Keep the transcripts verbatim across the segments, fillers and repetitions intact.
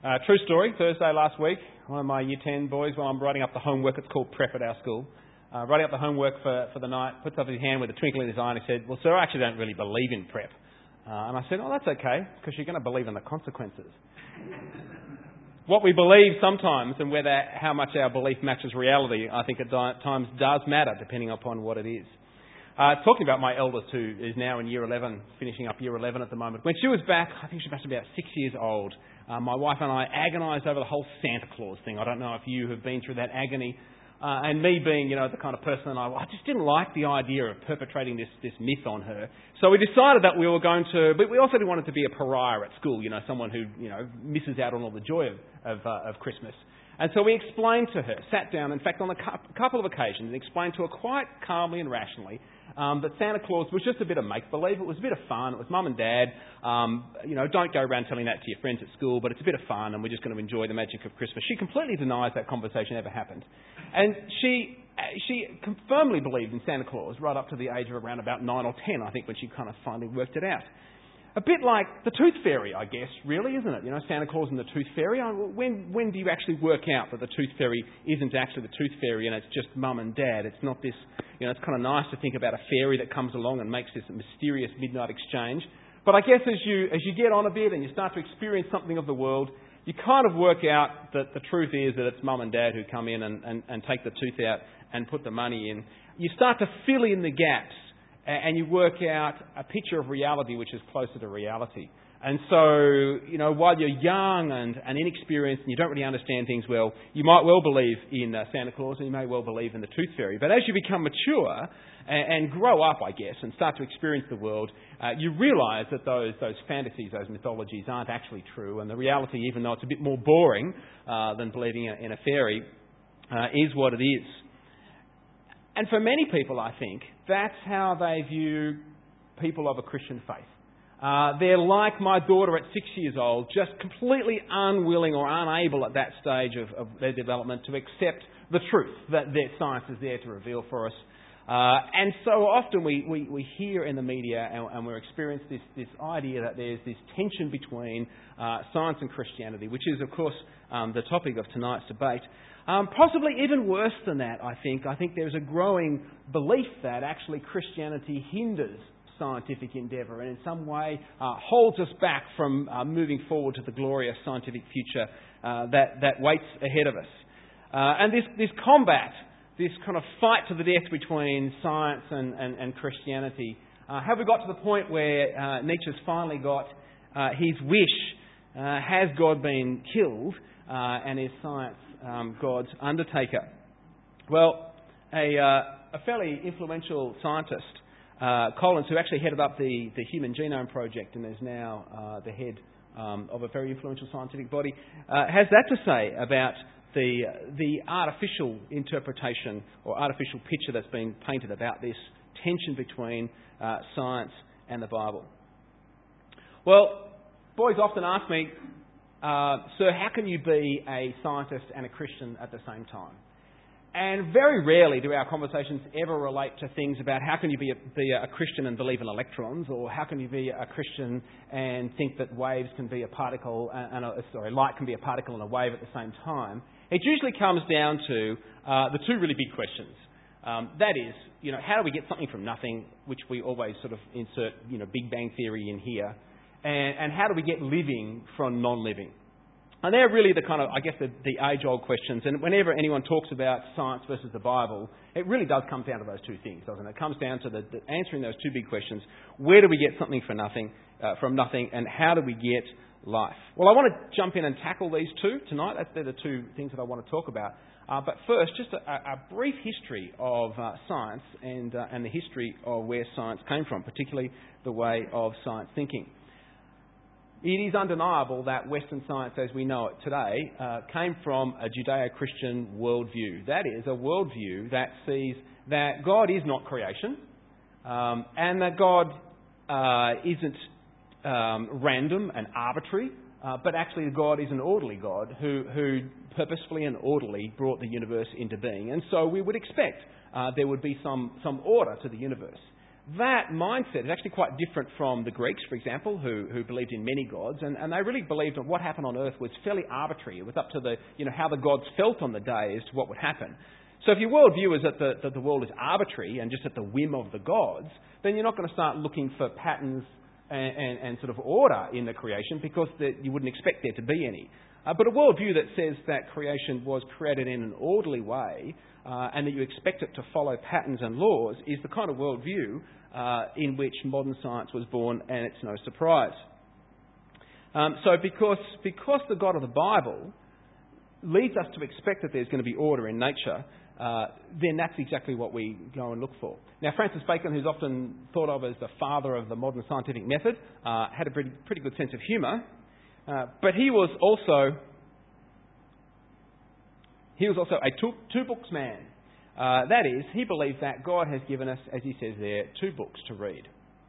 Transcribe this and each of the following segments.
Uh, true story, Thursday last week, one of my year ten boys, while I'm writing up the homework, it's called prep at our school, uh, writing up the homework for, for the night, puts up his hand with a twinkle in his eye and he said, well, sir, I actually don't really believe in prep. Uh, and I said, oh, that's okay, because you're going to believe in the consequences. What we believe sometimes and whether how much our belief matches reality, I think at times does matter, depending upon what it is. Uh, talking about my eldest, who is now in year eleven, finishing up year eleven at the moment. When she was back, I think she must be about six years old, uh, my wife and I agonised over the whole Santa Claus thing. I don't know if you have been through that agony. Uh, and me being, you know, the kind of person I, I just didn't like the idea of perpetrating this, this myth on her. So we decided that we were going to, but we also didn't want it to be a pariah at school, you know, someone who, you know, misses out on all the joy of, of, uh, of Christmas. And so we explained to her, sat down, in fact, on a cu- couple of occasions, and explained to her quite calmly and rationally um, that Santa Claus was just a bit of make-believe. It was a bit of fun. It was mum and dad. Um, you know, don't go around telling that to your friends at school, but it's a bit of fun, and we're just going to enjoy the magic of Christmas. She completely denies that conversation ever happened. And she she firmly believed in Santa Claus right up to the age of around about nine or ten, I think, when she kind of finally worked it out. A bit like the Tooth Fairy, I guess, really, isn't it? You know, Santa Claus and the Tooth Fairy. When when do you actually work out that the Tooth Fairy isn't actually the Tooth Fairy and it's just mum and dad? It's not this, you know, it's kind of nice to think about a fairy that comes along and makes this mysterious midnight exchange. But I guess as you as you get on a bit and you start to experience something of the world, you kind of work out that the truth is that it's mum and dad who come in and, and, and take the tooth out and put the money in. You start to fill in the gaps and you work out a picture of reality which is closer to reality. And so, you know, while you're young and, and inexperienced and you don't really understand things well, you might well believe in uh, Santa Claus and you may well believe in the Tooth Fairy. But as you become mature and, and grow up, I guess, and start to experience the world, uh, you realise that those those fantasies, those mythologies aren't actually true. And the reality, even though it's a bit more boring uh, than believing in a fairy, uh, is what it is. And for many people, I think, that's how they view people of a Christian faith. Uh, they're like my daughter at six years old, just completely unwilling or unable at that stage of, of their development to accept the truth that their science is there to reveal for us. Uh, and so often we, we, we hear in the media and, and we experience this, this idea that there's this tension between uh, science and Christianity, which is, of course, um, the topic of tonight's debate. Um, possibly even worse than that, I think. I think there's a growing belief that actually Christianity hinders scientific endeavour and in some way uh, holds us back from uh, moving forward to the glorious scientific future uh, that, that waits ahead of us. Uh, and this, this combat, this kind of fight to the death between science and, and, and Christianity, uh, have we got to the point where uh, Nietzsche's finally got uh, his wish? Uh, has God been killed uh, and is science um, God's undertaker? Well, a, uh, a fairly influential scientist, Uh, Collins, who actually headed up the, the Human Genome Project and is now uh, the head um, of a very influential scientific body, uh, has that to say about the the artificial interpretation or artificial picture that's been painted about this tension between uh, science and the Bible. Well, boys often ask me, uh, Sir, how can you be a scientist and a Christian at the same time? And very rarely do our conversations ever relate to things about how can you be a, be a Christian and believe in electrons, or how can you be a Christian and think that waves can be a particle, and, and a, sorry, light can be a particle and a wave at the same time. It usually comes down to uh, the two really big questions. Um, that is, you know, how do we get something from nothing, which we always sort of insert, you know, Big Bang Theory in here, and, and how do we get living from non-living? And they're really the kind of, I guess, the, the age-old questions. And whenever anyone talks about science versus the Bible, it really does come down to those two things, doesn't it? It comes down to the, the answering those two big questions. Where do we get something for nothing, uh, from nothing, and how do we get life? Well, I want to jump in and tackle these two tonight. That's, they're the two things that I want to talk about. Uh, but first, just a, a brief history of uh, science and, uh, and the history of where science came from, particularly the way of science thinking. It is undeniable that Western science, as we know it today, uh, came from a Judeo-Christian worldview. That is, a worldview that sees that God is not creation, um, and that God uh, isn't um, random and arbitrary, uh, but actually God is an orderly God who, who purposefully and orderly brought the universe into being. And so we would expect uh, there would be some, some order to the universe. that mindset is actually quite different from the Greeks, for example, who, who believed in many gods, and, and they really believed that what happened on earth was fairly arbitrary. It was up to the, you know, how the gods felt on the day as to what would happen. So if your worldview is that the, that the world is arbitrary and just at the whim of the gods, then you're not going to start looking for patterns and, and, and sort of order in the creation, because the, you wouldn't expect there to be any. Uh, but a worldview that says that creation was created in an orderly way uh, and that you expect it to follow patterns and laws is the kind of worldview uh, in which modern science was born, and it's no surprise. Um, so because, because the God of the Bible leads us to expect that there's going to be order in nature, uh, then that's exactly what we go and look for. Now, Francis Bacon, who's often thought of as the father of the modern scientific method, uh, had a pretty, pretty good sense of humour, uh, but he was also he was also a two, two books man. Uh, that is, he believed that God has given us, as he says there, two books to read.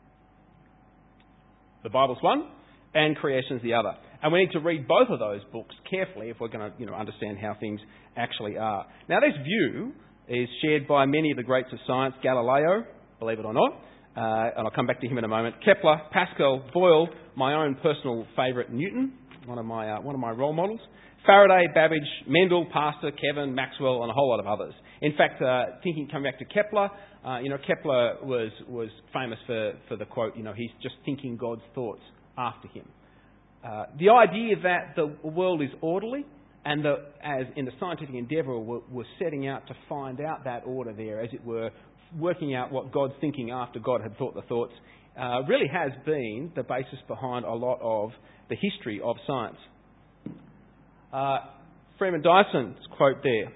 The Bible's one, and creation's the other. And we need to read both of those books carefully if we're going to, you know, understand how things actually are. Now, this view is shared by many of the greats of science. Galileo, believe it or not, uh, and I'll come back to him in a moment. Kepler, Pascal, Boyle, my own personal favourite, Newton, one of my uh, one of my role models. Faraday, Babbage, Mendel, Pastor, Kevin, Maxwell, and a whole lot of others. In fact, uh, thinking, coming back to Kepler, uh, you know, Kepler was was famous for, for the quote, you know, he's just thinking God's thoughts after him. Uh, the idea that the world is orderly, and the, as in the scientific endeavour, we're, we're setting out to find out that order there, as it were, working out what God's thinking after God had thought the thoughts, uh, really has been the basis behind a lot of the history of science. Uh, Freeman Dyson's quote there.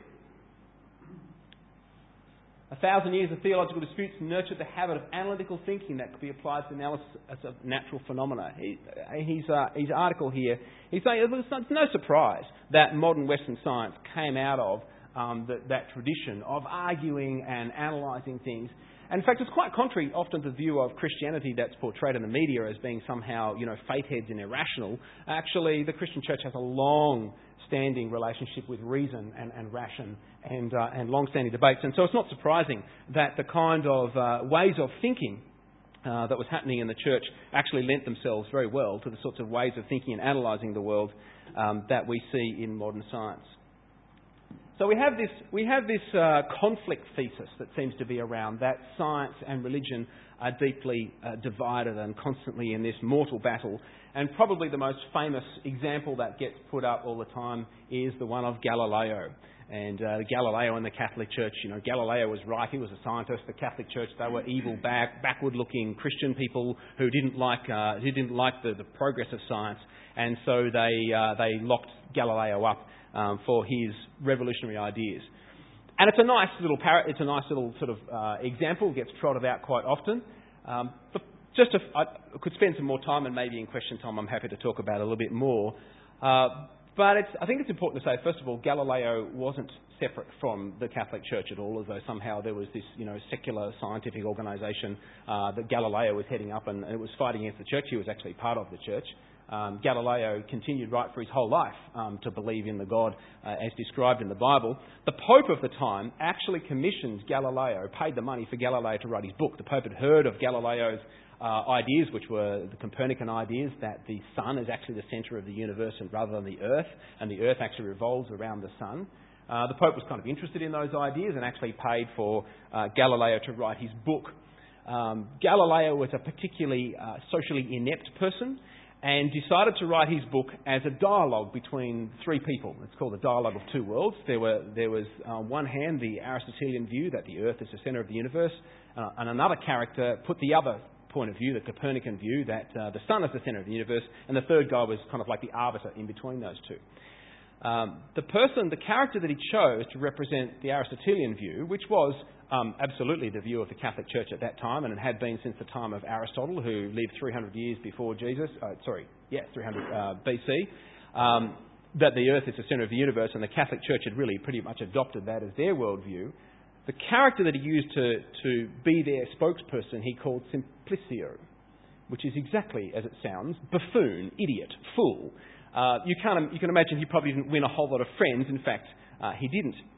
A thousand years of theological disputes nurtured the habit of analytical thinking that could be applied to analysis of natural phenomena. He, his, uh, his article here, he's saying it's no surprise that modern Western science came out of um, the, that tradition of arguing and analysing things. And in fact, it's quite contrary often to the view of Christianity that's portrayed in the media as being somehow, you know, faith-heads and irrational. Actually, the Christian church has a long-standing relationship with reason and, and ration and, uh, and long-standing debates. And so it's not surprising that the kind of uh, ways of thinking uh, that was happening in the church actually lent themselves very well to the sorts of ways of thinking and analysing the world um, that we see in modern science. So we have this we have this uh, conflict thesis that seems to be around, that science and religion are deeply uh, divided and constantly in this mortal battle. And probably the most famous example that gets put up all the time is the one of Galileo. And uh, Galileo and the Catholic Church, you know, Galileo was right, he was a scientist. The Catholic Church, they were evil, back, backward-looking Christian people who didn't like uh, who didn't like the, the progress of science, and so they uh, they locked Galileo up Um, for his revolutionary ideas. And it's a nice little par- it's a nice little sort of uh, example, gets trotted out quite often. Um, but just if I could spend some more time, and maybe in question time I'm happy to talk about it a little bit more. Uh, but it's, I think it's important to say, first of all, Galileo wasn't separate from the Catholic Church at all, as though somehow there was this, you know, secular scientific organisation uh, that Galileo was heading up and, and it was fighting against the church. He was actually part of the church. Um, Galileo continued right for his whole life um, to believe in the God uh, as described in the Bible. The Pope of the time actually commissioned Galileo, paid the money for Galileo to write his book. The Pope had heard of Galileo's uh, ideas, which were the Copernican ideas, that the sun is actually the centre of the universe and rather than the Earth, and the Earth actually revolves around the sun. Uh, the Pope was kind of interested in those ideas and actually paid for uh, Galileo to write his book. Um, Galileo was a particularly uh, socially inept person, and decided to write his book as a dialogue between three people. It's called the Dialogue of Two Worlds. There were there was on one hand the Aristotelian view that the Earth is the centre of the universe, uh, and another character put the other point of view, the Copernican view, that uh, the sun is the centre of the universe, and the third guy was kind of like the arbiter in between those two. Um, the person, the character that he chose to represent the Aristotelian view, which was um, absolutely the view of the Catholic Church at that time, and it had been since the time of Aristotle, who lived three hundred years before Jesus, uh, sorry, yeah, three hundred uh, B C, um, that the earth is the centre of the universe, and the Catholic Church had really pretty much adopted that as their worldview. The character that he used to, to be their spokesperson, he called Simplicio, which is exactly as it sounds, buffoon, idiot, fool. Uh, you, can't, you can imagine he probably didn't win a whole lot of friends. In fact, uh, he didn't.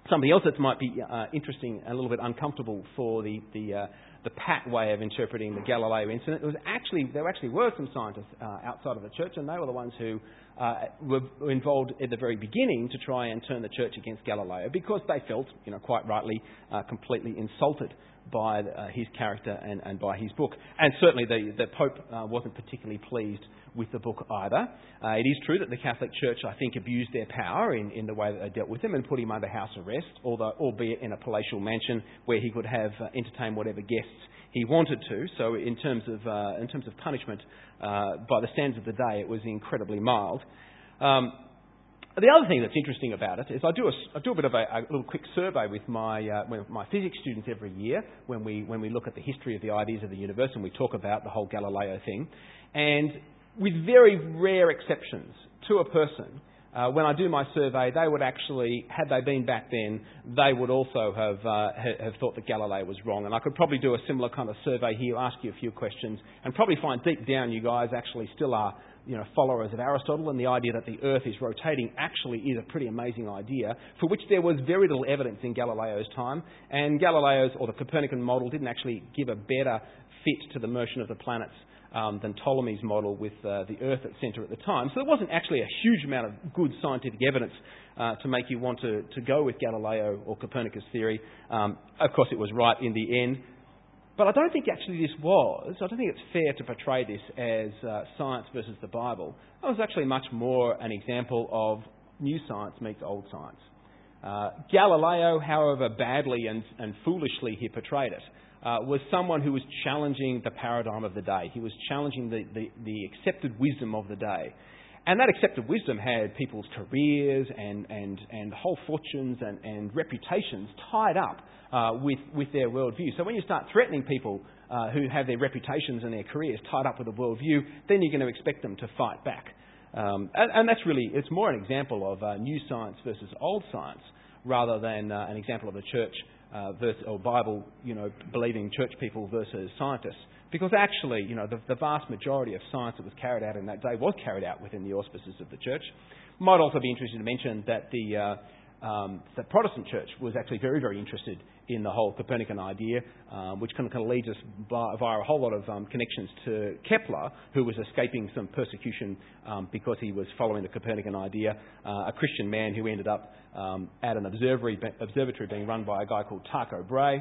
something else that might be uh, interesting and a little bit uncomfortable for the the, uh, the pat way of interpreting the Galileo incident. It was actually there actually were some scientists uh, outside of the church, and they were the ones who uh, were involved at the very beginning to try and turn the church against Galileo, because they felt, you know, quite rightly, uh, completely insulted by uh, his character and, and by his book. And certainly the, the Pope uh, wasn't particularly pleased with the book either. Uh, it is true that the Catholic Church, I think, abused their power in, in the way that they dealt with him and put him under house arrest, although albeit in a palatial mansion where he could have uh, entertain whatever guests he wanted to. So in terms of uh, in terms of punishment, uh, by the standards of the day, it was incredibly mild. Um, The other thing that's interesting about it is I do a, I do a bit of a, a little quick survey with my uh, with my physics students every year when we when we look at the history of the ideas of the universe and we talk about the whole Galileo thing. And with very rare exceptions to a person, uh, when I do my survey, they would actually, had they been back then, they would also have uh, have thought that Galileo was wrong. And I could probably do a similar kind of survey here, ask you a few questions, and probably find deep down you guys actually still are, you know, followers of Aristotle, and the idea that the Earth is rotating actually is a pretty amazing idea, for which there was very little evidence in Galileo's time. And Galileo's, or the Copernican model, didn't actually give a better fit to the motion of the planets um, than Ptolemy's model with uh, the Earth at centre at the time. So there wasn't actually a huge amount of good scientific evidence uh, to make you want to, to go with Galileo or Copernicus theory. Um, of course, it was right in the end. But I don't think actually this was, I don't think it's fair to portray this as uh, science versus the Bible. It was actually much more an example of new science meets old science. Uh, Galileo, however badly and, and foolishly he portrayed it, uh, was someone who was challenging the paradigm of the day. He was challenging the, the, the accepted wisdom of the day. And that accepted wisdom had people's careers and, and, and whole fortunes and, and reputations tied up uh, with, with their worldview. So when you start threatening people uh, who have their reputations and their careers tied up with a worldview, then you're going to expect them to fight back. Um, and, and that's really, it's more an example of uh, new science versus old science rather than uh, an example of the church uh, versus, or Bible, you know, believing church people versus scientists. Because actually, you know, the, the vast majority of science that was carried out in that day was carried out within the auspices of the church. Might also be interesting to mention that the, uh, um, the Protestant church was actually very, very interested in the whole Copernican idea, um, which kind of, kind of leads us by, via a whole lot of um, connections to Kepler, who was escaping some persecution um, because he was following the Copernican idea, uh, a Christian man who ended up um, at an observatory, observatory being run by a guy called Tycho Brahe.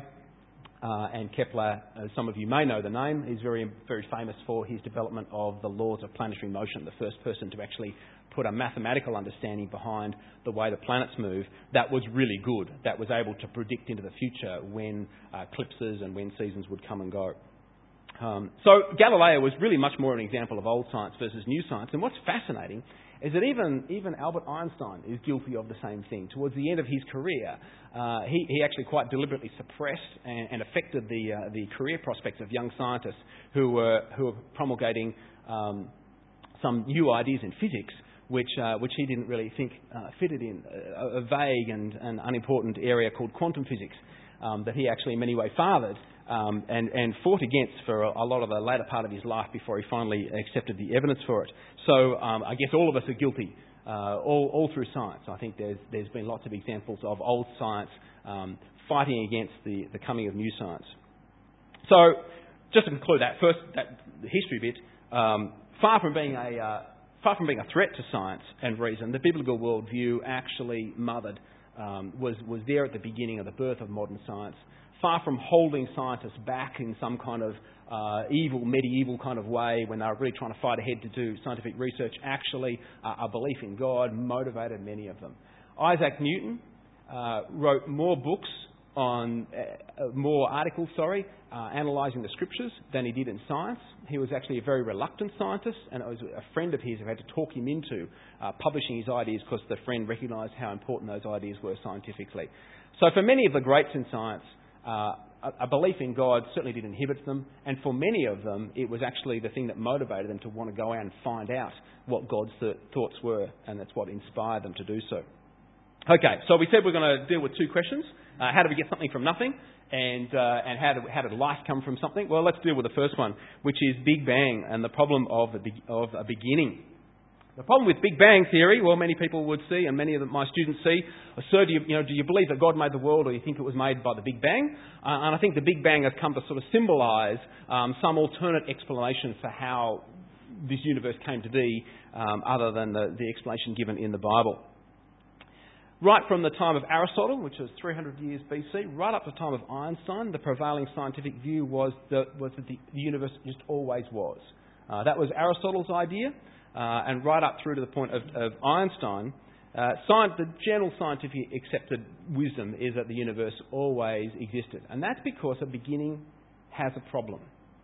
Uh, and Kepler, as some of you may know the name, is very, very famous for his development of the laws of planetary motion, the first person to actually put a mathematical understanding behind the way the planets move that was really good, that was able to predict into the future when uh, eclipses and when seasons would come and go. Um, so Galileo was really much more an example of old science versus new science. And what's fascinating is that even, even Albert Einstein is guilty of the same thing. Towards the end of his career, uh, he, he actually quite deliberately suppressed and, and affected the, uh, the career prospects of young scientists who were, who were promulgating um, some new ideas in physics, which, uh, which he didn't really think uh, fitted in a, a vague and, and unimportant area called quantum physics um, that he actually in many ways fathered. Um, and, and fought against for a, a lot of the later part of his life before he finally accepted the evidence for it. So um, I guess all of us are guilty, uh, all, all through science. I think there's, there's been lots of examples of old science um, fighting against the, the coming of new science. So just to conclude that first, that the history bit, um, far from being a uh, far from being a threat to science and reason, the biblical worldview actually mothered um, was was there at the beginning of the birth of modern science. Far from holding scientists back in some kind of uh, evil, medieval kind of way when they were really trying to fight ahead to do scientific research, actually uh, a belief in God motivated many of them. Isaac Newton uh, wrote more books on, uh, more articles, sorry, uh, analysing the scriptures than he did in science. He was actually a very reluctant scientist, and it was a friend of his who had to talk him into uh, publishing his ideas because the friend recognised how important those ideas were scientifically. So for many of the greats in science, Uh, a, a belief in God certainly did inhibit them, and for many of them, it was actually the thing that motivated them to want to go out and find out what God's th- thoughts were, and that's what inspired them to do so. Okay, so we said we're going to deal with two questions. Uh, how do we get something from nothing? And uh, and how, do, how did life come from something? Well, let's deal with the first one, which is Big Bang and the problem of, the be- of a beginning. The problem with Big Bang theory, well, many people would see, and many of my students see, sir, do you, you know, do you believe that God made the world, or do you think it was made by the Big Bang? Uh, and I think the Big Bang has come to sort of symbolise um, some alternate explanation for how this universe came to be, um, other than the, the explanation given in the Bible. Right from the time of Aristotle, which was three hundred years B C, right up to the time of Einstein, the prevailing scientific view was that, was that the universe just always was. Uh, that was Aristotle's idea. Uh, and right up through to the point of, of Einstein, uh, science, the general scientific accepted wisdom is that the universe always existed. And that's because a beginning has a problem.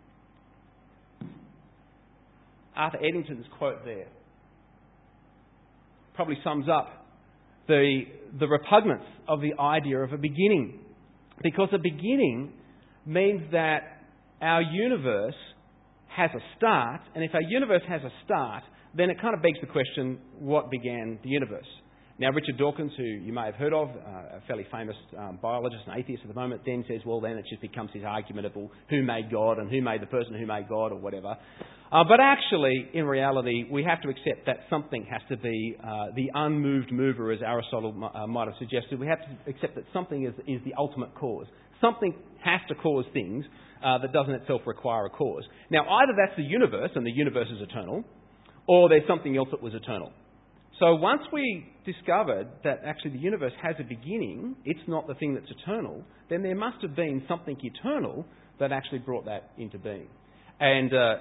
Arthur Eddington's quote there probably sums up the, the repugnance of the idea of a beginning. Because a beginning means that our universe has a start, and if our universe has a start, then it kind of begs the question, what began the universe? Now, Richard Dawkins, who you may have heard of, uh, a fairly famous um, biologist and atheist at the moment, then says, well, then it just becomes his argument of, well, who made God and who made the person who made God or whatever. Uh, but actually, in reality, we have to accept that something has to be uh, the unmoved mover, as Aristotle uh, might have suggested. We have to accept that something is, is the ultimate cause. Something has to cause things uh, that doesn't itself require a cause. Now, either that's the universe, and the universe is eternal, or there's something else that was eternal. So once we discovered that actually the universe has a beginning, it's not the thing that's eternal, then there must have been something eternal that actually brought that into being. And uh,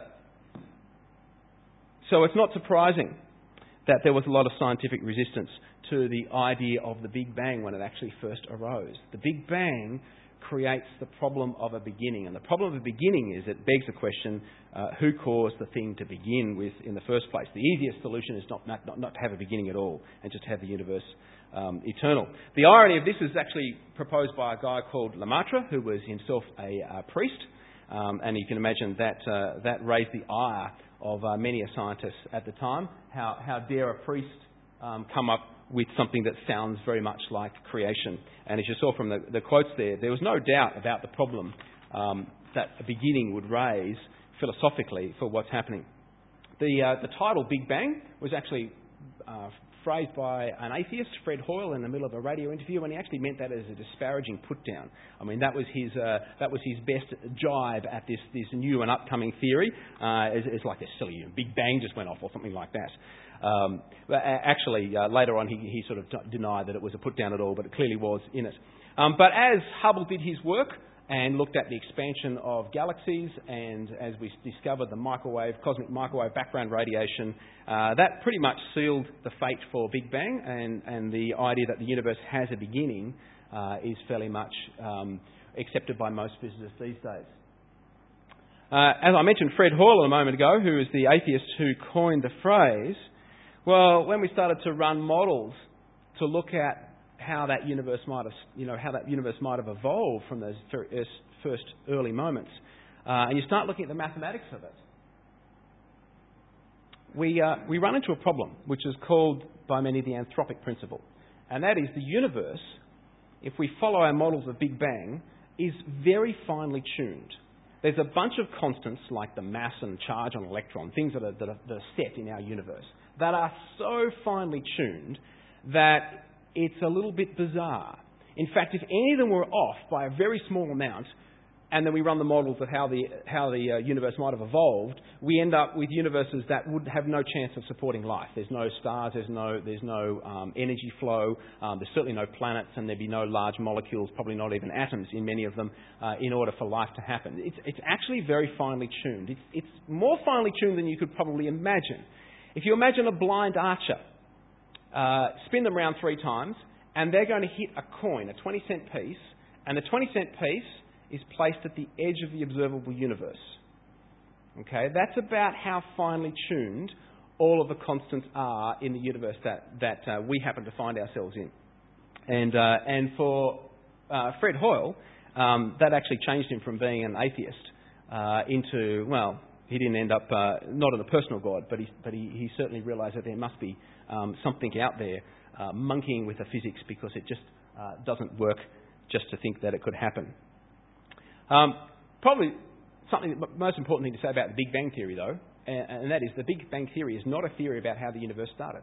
so it's not surprising that there was a lot of scientific resistance to the idea of the Big Bang when it actually first arose. The Big Bang creates the problem of a beginning. And the problem of a beginning is it begs the question, uh, who caused the thing to begin with in the first place? The easiest solution is not, not, not to have a beginning at all and just have the universe um, eternal. The irony of this is actually proposed by a guy called Lemaitre, who was himself a uh, priest. Um, and you can imagine that uh, that raised the ire of uh, many a scientist at the time. How, how dare a priest um, come up with something that sounds very much like creation. And as you saw from the, the quotes there, there was no doubt about the problem um, that a beginning would raise philosophically for what's happening. The, uh, the title Big Bang was actually uh, phrased by an atheist, Fred Hoyle, in the middle of a radio interview, and he actually meant that as a disparaging put-down. I mean, that was his uh, that was his best jibe at this, this new and upcoming theory. Uh, it's, it's like a silly Big Bang just went off or something like that. Um, but actually, uh, later on, he, he sort of d- denied that it was a put-down at all, but it clearly was in it. Um, but as Hubble did his work and looked at the expansion of galaxies, and as we discovered the microwave, cosmic microwave background radiation, uh, that pretty much sealed the fate for Big Bang, and, and the idea that the universe has a beginning uh, is fairly much um, accepted by most physicists these days. Uh, as I mentioned, Fred Hoyle a moment ago, who is the atheist who coined the phrase, well, when we started to run models to look at how that universe might have, you know, how that universe might have evolved from those first early moments, uh, and you start looking at the mathematics of it, we uh, we run into a problem which is called by many the anthropic principle, and that is the universe, if we follow our models of Big Bang, is very finely tuned. There's a bunch of constants like the mass and charge on an electron, things that are, that are, that are set in our universe, that are so finely tuned that it's a little bit bizarre. In fact, if any of them were off by a very small amount, and then we run the models of how the how the uh, universe might have evolved, we end up with universes that would have no chance of supporting life. There's no stars, there's no there's no um, energy flow, um, there's certainly no planets, and there'd be no large molecules, probably not even atoms in many of them, uh, in order for life to happen. It's it's actually very finely tuned. It's it's more finely tuned than you could probably imagine. If you imagine a blind archer, uh, spin them around three times, and they're going to hit a coin, a twenty cent piece, and the twenty cent piece is placed at the edge of the observable universe. Okay, that's about how finely tuned all of the constants are in the universe that that uh, we happen to find ourselves in. And uh, and for uh, Fred Hoyle, um, that actually changed him from being an atheist uh, into, well, he didn't end up uh, not in a personal God, but he but he, he certainly realised that there must be um, something out there uh, monkeying with the physics, because it just uh, doesn't work just to think that it could happen. Um, probably something, the most important thing to say about the Big Bang Theory, though, and, and that is the Big Bang Theory is not a theory about how the universe started.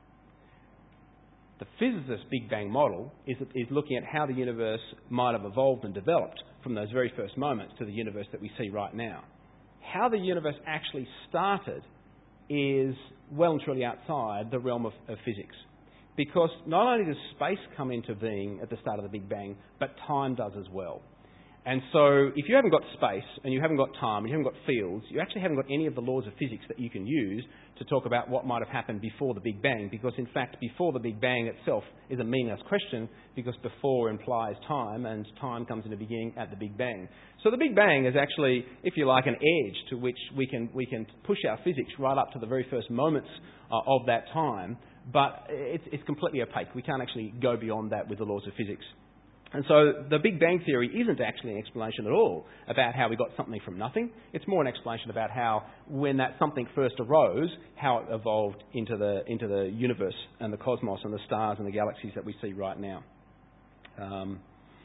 The physicist's Big Bang model is, is looking at how the universe might have evolved and developed from those very first moments to the universe that we see right now. How the universe actually started is well and truly outside the realm of, of physics. Because not only does space come into being at the start of the Big Bang, but time does as well. And so if you haven't got space and you haven't got time and you haven't got fields, you actually haven't got any of the laws of physics that you can use to talk about what might have happened before the Big Bang. Because in fact, before the Big Bang itself is a meaningless question, because before implies time, and time comes into beginning at the Big Bang. So the Big Bang is actually, if you like, an edge to which we can we can push our physics right up to the very first moments uh, of that time. But it's, it's completely opaque. We can't actually go beyond that with the laws of physics. And so the Big Bang Theory isn't actually an explanation at all about how we got something from nothing. It's more an explanation about how, when that something first arose, how it evolved into the into the universe and the cosmos and the stars and the galaxies that we see right now. Um,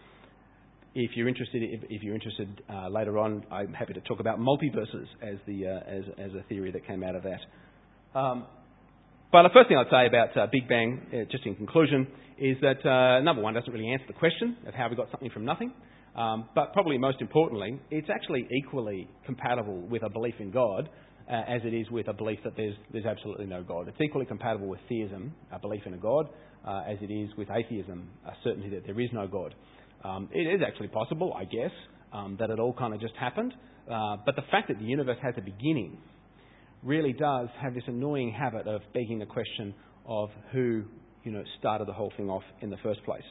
if you're interested, if, if you're interested uh, later on, I'm happy to talk about multiverses as the uh, as as a theory that came out of that. Um, But the first thing I'd say about uh, Big Bang, uh, just in conclusion, is that uh, number one, doesn't really answer the question of how we got something from nothing. Um, but probably most importantly, it's actually equally compatible with a belief in God uh, as it is with a belief that there's there's absolutely no God. It's equally compatible with theism, a belief in a God, uh, as it is with atheism, a certainty that there is no God. Um, it is actually possible, I guess, um, that it all kind of just happened. Uh, but the fact that the universe has a beginning really does have this annoying habit of begging the question of who, you know, started the whole thing off in the first place.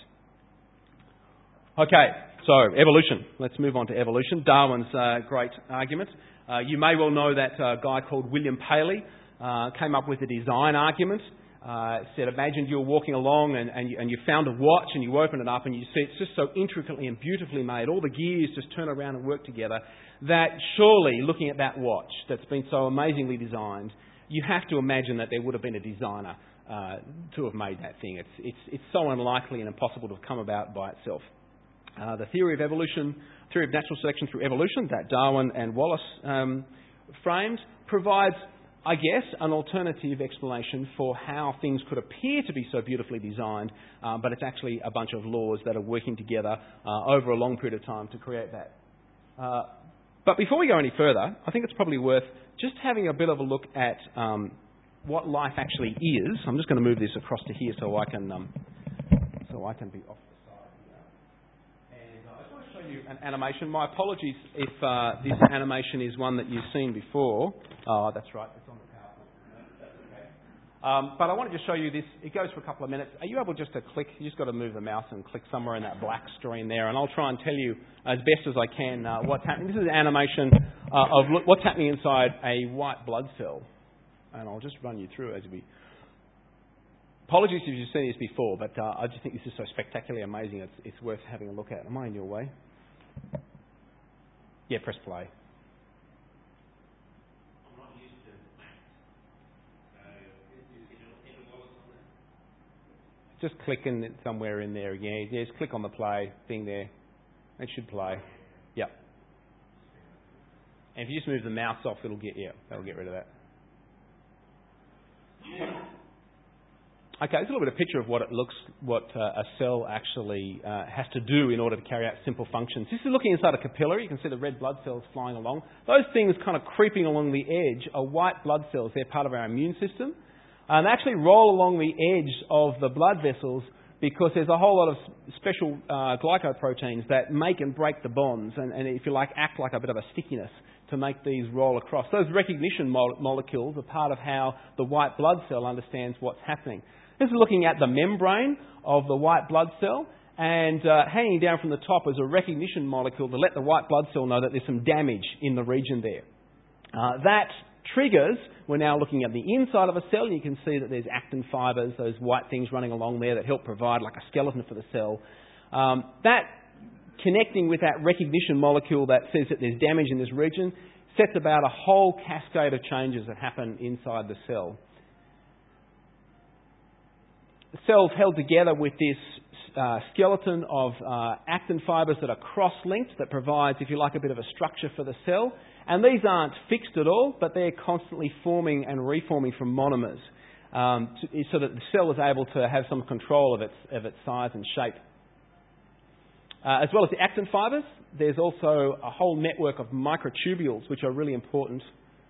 Okay, so evolution. Let's move on to evolution. Darwin's uh, great argument. Uh, you may well know that uh, guy called William Paley uh, came up with the design argument. Uh, said, imagine you're walking along and, and, you, and you found a watch and you open it up and you see it's just so intricately and beautifully made. All the gears just turn around and work together. That surely, looking at that watch that's been so amazingly designed, you have to imagine that there would have been a designer uh, to have made that thing. It's, it's, it's so unlikely and impossible to have come about by itself. Uh, the theory of evolution, theory of natural selection through evolution, that Darwin and Wallace um, framed, provides, I guess, an alternative explanation for how things could appear to be so beautifully designed, uh, but it's actually a bunch of laws that are working together uh, over a long period of time to create that. Uh, But before we go any further, I think it's probably worth just having a bit of a look at um, what life actually is. I'm just going to move this across to here so I can um, so I can be off the side here. And uh, I just want to show you an animation. My apologies if uh, this animation is one that you've seen before. Oh, that's right. It's on the PowerPoint. No, that's okay. Um, but I wanted to show you this. It goes for a couple of minutes. Are you able just to click? You just got to move the mouse and click somewhere in that black screen there, and I'll try and tell you as best as I can uh, what's happening. This is an animation uh, of look, what's happening inside a white blood cell, and I'll just run you through it as we. Apologies if you've seen this before, but uh, I just think this is so spectacularly amazing. It's, it's worth having a look at. Am I in your way? Yeah, press play. Just click in somewhere in there again. Yeah, just click on the play thing there. It should play. Yep. And if you just move the mouse off, it'll get yeah, that'll get rid of that. Okay, there's a little bit of picture of what it looks, what uh, a cell actually uh, has to do in order to carry out simple functions. This is looking inside a capillary. You can see the red blood cells flying along. Those things kind of creeping along the edge are white blood cells. They're part of our immune system. And they actually roll along the edge of the blood vessels because there's a whole lot of special uh, glycoproteins that make and break the bonds and, and, if you like, act like a bit of a stickiness to make these roll across. Those recognition mo- molecules are part of how the white blood cell understands what's happening. This is looking at the membrane of the white blood cell, and uh, hanging down from the top is a recognition molecule to let the white blood cell know that there's some damage in the region there. Uh, that triggers, we're now looking at the inside of a cell, and you can see that there's actin fibres, those white things running along there that help provide like a skeleton for the cell. Um, that connecting with that recognition molecule that says that there's damage in this region sets about a whole cascade of changes that happen inside the cell. The cell's held together with this uh, skeleton of uh, actin fibres that are cross-linked that provides, if you like, a bit of a structure for the cell. And these aren't fixed at all, but they're constantly forming and reforming from monomers um, to, so that the cell is able to have some control of its, of its size and shape. Uh, as well as the actin fibres, there's also a whole network of microtubules which are really important.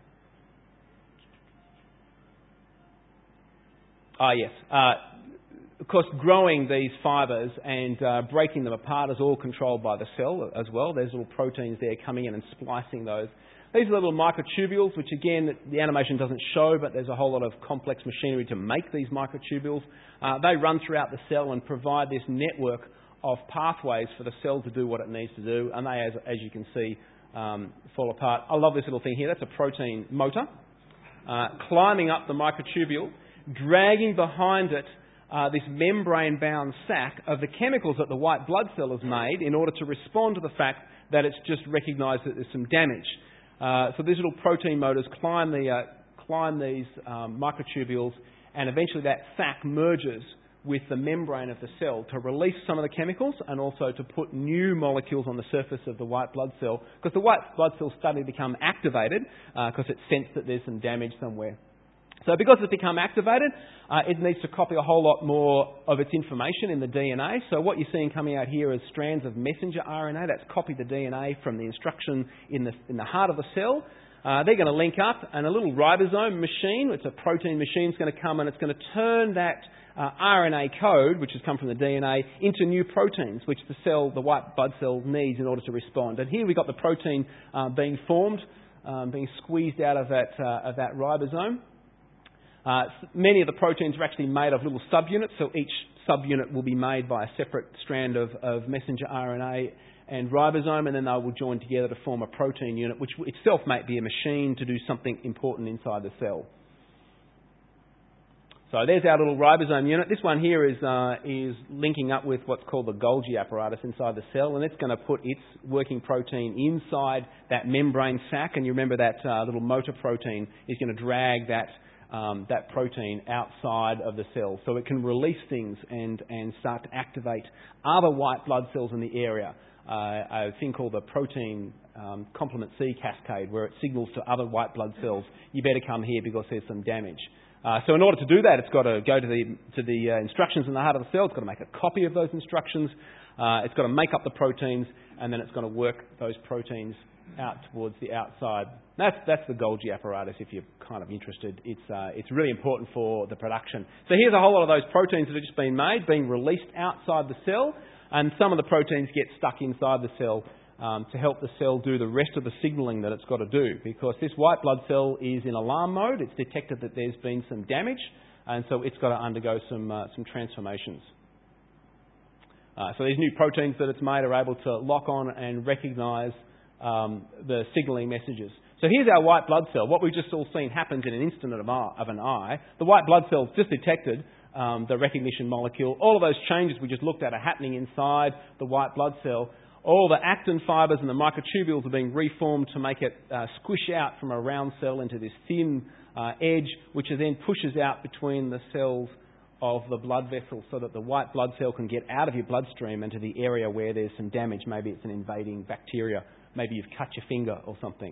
Ah, yes. Uh, of course, growing these fibres and uh, breaking them apart is all controlled by the cell as well. There's little proteins there coming in and splicing those. These are little microtubules, which again, the animation doesn't show, but there's a whole lot of complex machinery to make these microtubules. Uh, they run throughout the cell and provide this network of pathways for the cell to do what it needs to do, and they, as, as you can see, um, fall apart. I love this little thing here. That's a protein motor uh, climbing up the microtubule, dragging behind it uh, this membrane-bound sac of the chemicals that the white blood cell has made in order to respond to the fact that it's just recognised that there's some damage. Uh, so these little protein motors climb, the, uh, climb these um, microtubules, and eventually that sac merges with the membrane of the cell to release some of the chemicals and also to put new molecules on the surface of the white blood cell, because the white blood cell suddenly become activated because uh, it sensed that there's some damage somewhere. So because it's become activated, uh, it needs to copy a whole lot more of its information in the D N A. So what you're seeing coming out here is strands of messenger R N A that's copied the D N A from the instruction in the, in the heart of the cell. Uh, they're going to link up, and a little ribosome machine, it's a protein machine, is going to come and it's going to turn that uh, R N A code, which has come from the D N A, into new proteins, which the cell, the white blood cell, needs in order to respond. And here we've got the protein uh, being formed, um, being squeezed out of that, uh, of that ribosome. Uh, many of the proteins are actually made of little subunits, so each subunit will be made by a separate strand of, of messenger R N A and ribosome, and then they will join together to form a protein unit, which itself might be a machine to do something important inside the cell. So there's our little ribosome unit. This one here is uh, is linking up with what's called the Golgi apparatus inside the cell, and it's going to put its working protein inside that membrane sac. And you remember that uh, little motor protein is going to drag that um, that protein outside of the cell, so it can release things and and start to activate other white blood cells in the area. Uh, a thing called the protein um, complement C cascade, where it signals to other white blood cells, you better come here because there's some damage. Uh, so in order to do that, it's got to go to the to the uh, instructions in the heart of the cell. It's got to make a copy of those instructions. Uh, it's got to make up the proteins, and then it's going to work those proteins out towards the outside. That's that's the Golgi apparatus. If you're kind of interested, it's uh, it's really important for the production. So here's a whole lot of those proteins that have just been made, being released outside the cell, and some of the proteins get stuck inside the cell Um, to help the cell do the rest of the signalling that it's got to do, because this white blood cell is in alarm mode. It's detected that there's been some damage, and so it's got to undergo some uh, some transformations. Uh, so these new proteins that it's made are able to lock on and recognise um, the signalling messages. So here's our white blood cell. What we've just all seen happens in an instant of, of an eye. The white blood cell's just detected um, the recognition molecule. All of those changes we just looked at are happening inside the white blood cell. All the actin fibres and the microtubules are being reformed to make it uh, squish out from a round cell into this thin uh, edge, which then pushes out between the cells of the blood vessels so that the white blood cell can get out of your bloodstream into the area where there's some damage. Maybe it's an invading bacteria. Maybe you've cut your finger or something.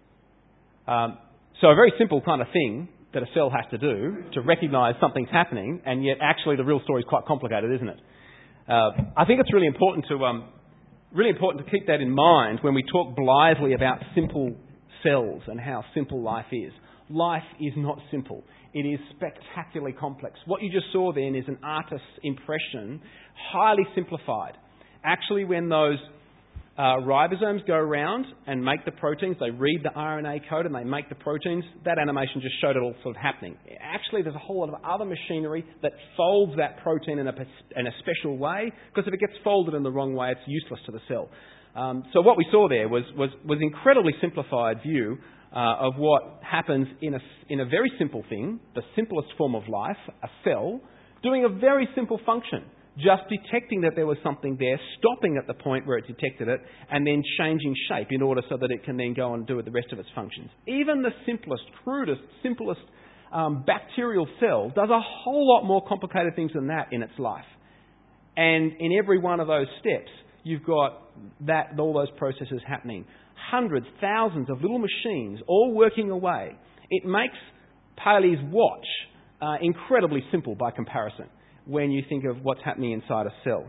Um, so a very simple kind of thing that a cell has to do to recognise something's happening, and yet actually the real story is quite complicated, isn't it? Uh, I think it's really important to... Um, Really important to keep that in mind when we talk blithely about simple cells and how simple life is. Life is not simple. It is spectacularly complex. What you just saw then is an artist's impression, highly simplified. Actually, when those uh, ribosomes go around and make the proteins, they read the R N A code and they make the proteins, that animation just showed it all sort of happening. Actually, there's a whole lot of other machinery that folds that protein in a, in a special way, because if it gets folded in the wrong way, it's useless to the cell. Um, so what we saw there was was was incredibly simplified view uh, of what happens in a, in a very simple thing, the simplest form of life, a cell, doing a very simple function. Just detecting that there was something there, stopping at the point where it detected it, and then changing shape in order so that it can then go and do the rest of its functions. Even the simplest, crudest, simplest um, bacterial cell does a whole lot more complicated things than that in its life. And in every one of those steps, you've got that all those processes happening. hundreds, thousands of little machines all working away. It makes Paley's watch uh, incredibly simple by comparison when you think of what's happening inside a cell.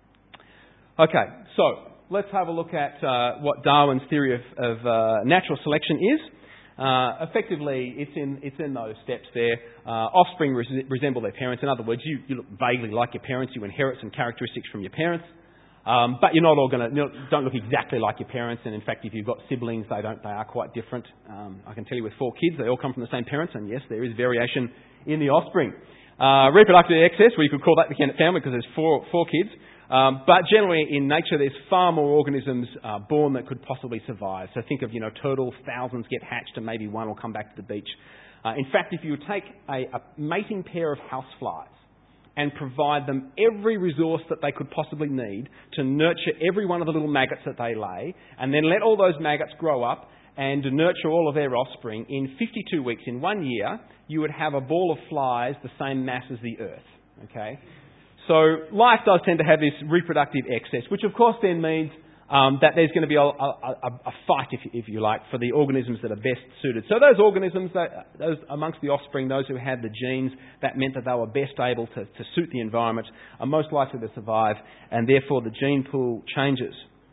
Okay, so let's have a look at uh, what Darwin's theory of, of uh, natural selection is. Uh, effectively, it's in it's in those steps there. Uh, offspring res- resemble their parents. In other words, you, you look vaguely like your parents. You inherit some characteristics from your parents. Um, but you're not all going to, you know, don't look exactly like your parents. And in fact, if you've got siblings, they don't, they are quite different. Um, I can tell you with four kids, they all come from the same parents. And yes, there is variation in the offspring. Uh, reproductive excess, well, you could call that the Kennett family because there's four, four kids. Um, but generally in nature, there's far more organisms uh, born that could possibly survive. So think of, you know, turtles, thousands get hatched and maybe one will come back to the beach. Uh, in fact, if you take a, a mating pair of houseflies and provide them every resource that they could possibly need to nurture every one of the little maggots that they lay, and then let all those maggots grow up and nurture all of their offspring, in fifty-two weeks, in one year, you would have a ball of flies the same mass as the Earth. Okay? So life does tend to have this reproductive excess, which of course then means um, that there's going to be a, a, a fight, if you, if you like, for the organisms that are best suited. So those organisms, that, those amongst the offspring, those who had the genes that meant that they were best able to, to suit the environment, are most likely to survive, and therefore the gene pool changes.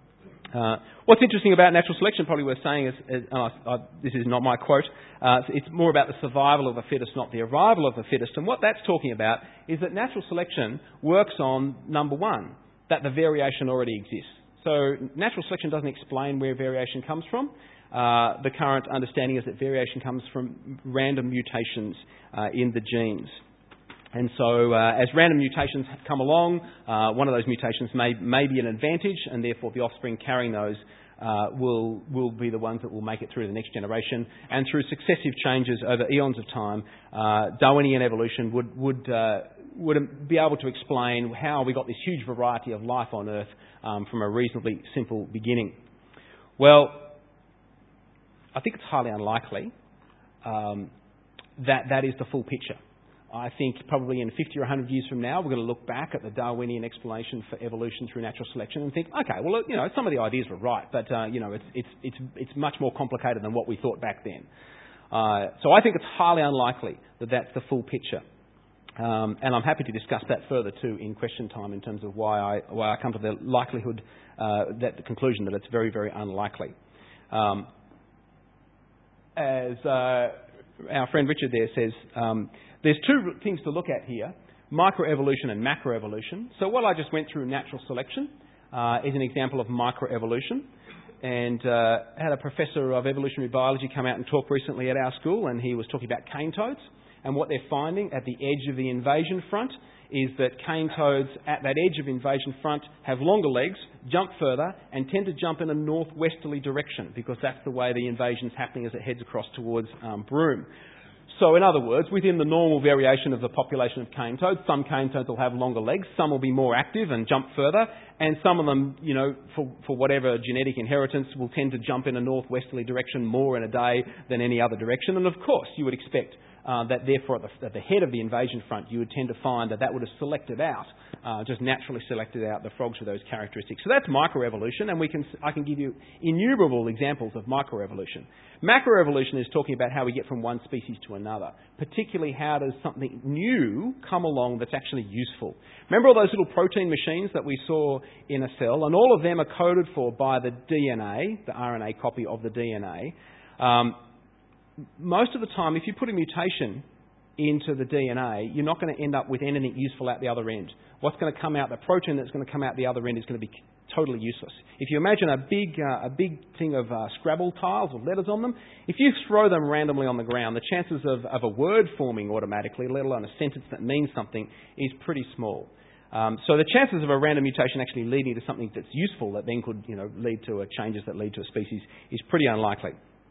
Uh, what's interesting about natural selection, probably worth saying, is, is uh, uh, this is not my quote, uh, it's more about the survival of the fittest, not the arrival of the fittest. And what that's talking about is that natural selection works on, number one, that the variation already exists. So natural selection doesn't explain where variation comes from. Uh, the current understanding is that variation comes from random mutations uh, in the genes. And so uh, as random mutations come along, uh, one of those mutations may, may be an advantage, and therefore the offspring carrying those uh, will, will be the ones that will make it through the next generation. And through successive changes over eons of time, uh, Darwinian evolution would, would, uh, would be able to explain how we got this huge variety of life on Earth um, from a reasonably simple beginning. Well, I think it's highly unlikely um, that that is the full picture. I think probably in fifty or one hundred years from now, we're going to look back at the Darwinian explanation for evolution through natural selection and think, okay, well, you know, some of the ideas were right, but, uh, you know, it's, it's, it's, it's much more complicated than what we thought back then. Uh, so I think it's highly unlikely that that's the full picture. Um, and I'm happy to discuss that further too in question time in terms of why I, why I come to the likelihood, uh, that the conclusion that it's very, very unlikely. Um, as uh, our friend Richard there says, um, there's two things to look at here, microevolution and macroevolution. So what I just went through, natural selection, uh, is an example of microevolution. And uh, I had a professor of evolutionary biology come out and talk recently at our school, and he was talking about cane toads. And what they're finding at the edge of the invasion front is that cane toads at that edge of invasion front have longer legs, jump further, and tend to jump in a northwesterly direction because that's the way the invasion's happening as it heads across towards um, Broome. So in other words, within the normal variation of the population of cane toads, some cane toads will have longer legs, some will be more active and jump further, and some of them, you know, for, for whatever genetic inheritance, will tend to jump in a northwesterly direction more in a day than any other direction. And of course, you would expect uh, that therefore at the, at the head of the invasion front, you would tend to find that that would have selected out, uh, just naturally selected out the frogs with those characteristics. So that's microevolution, and we can, I can give you innumerable examples of microevolution. Macroevolution is talking about how we get from one species to another, particularly how does something new come along that's actually useful. Remember all those little protein machines that we saw in a cell, and all of them are coded for by the D N A, the R N A copy of the D N A. Um, most of the time, if you put a mutation into the D N A, you're not going to end up with anything useful at the other end. What's going to come out, the protein that's going to come out the other end is going to be totally useless. If you imagine a big uh, a big thing of uh, Scrabble tiles with letters on them, if you throw them randomly on the ground, the chances of, of a word forming automatically, let alone a sentence that means something, is pretty small. Um, so the chances of a random mutation actually leading to something that's useful that then could, you know, lead to a changes that lead to a species is pretty unlikely.